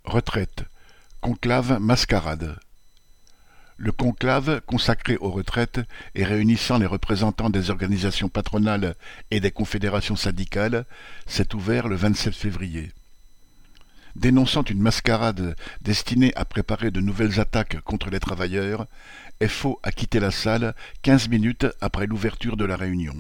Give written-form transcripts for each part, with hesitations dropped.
Retraite, conclave mascarade. Le conclave, consacré aux retraites et réunissant les représentants des organisations patronales et des confédérations syndicales, s'est ouvert le 27 février. Dénonçant une mascarade destinée à préparer de nouvelles attaques contre les travailleurs, FO a quitté la salle 15 minutes après l'ouverture de la réunion.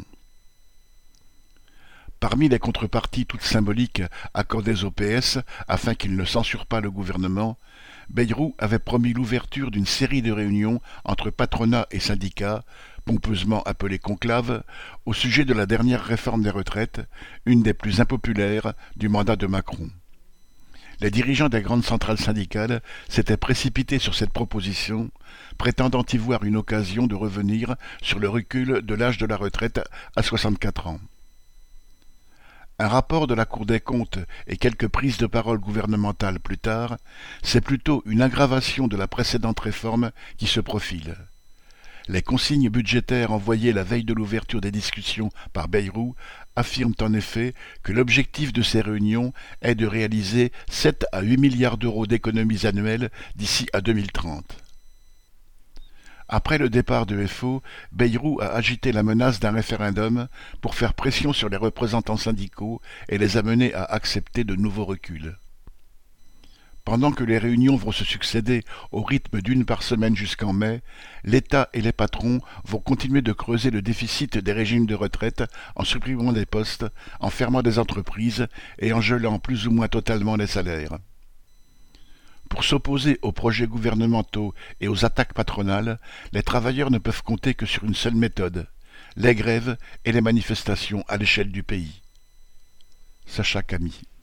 Parmi les contreparties toutes symboliques accordées au PS afin qu'il ne censure pas le gouvernement, Bayrou avait promis l'ouverture d'une série de réunions entre patronat et syndicats, pompeusement appelées conclaves, au sujet de la dernière réforme des retraites, une des plus impopulaires du mandat de Macron. Les dirigeants des grandes centrales syndicales s'étaient précipités sur cette proposition, prétendant y voir une occasion de revenir sur le recul de l'âge de la retraite à 64 ans. Un rapport de la Cour des comptes et quelques prises de parole gouvernementales plus tard, c'est plutôt une aggravation de la précédente réforme qui se profile. Les consignes budgétaires envoyées la veille de l'ouverture des discussions par Bayrou affirment en effet que l'objectif de ces réunions est de réaliser 7 à 8 milliards d'euros d'économies annuelles d'ici à 2030. Après le départ de FO, Bayrou a agité la menace d'un référendum pour faire pression sur les représentants syndicaux et les amener à accepter de nouveaux reculs. Pendant que les réunions vont se succéder au rythme d'une par semaine jusqu'en mai, l'État et les patrons vont continuer de creuser le déficit des régimes de retraite en supprimant des postes, en fermant des entreprises et en gelant plus ou moins totalement les salaires. Pour s'opposer aux projets gouvernementaux et aux attaques patronales, les travailleurs ne peuvent compter que sur une seule méthode, les grèves et les manifestations à l'échelle du pays. Sacha Camille.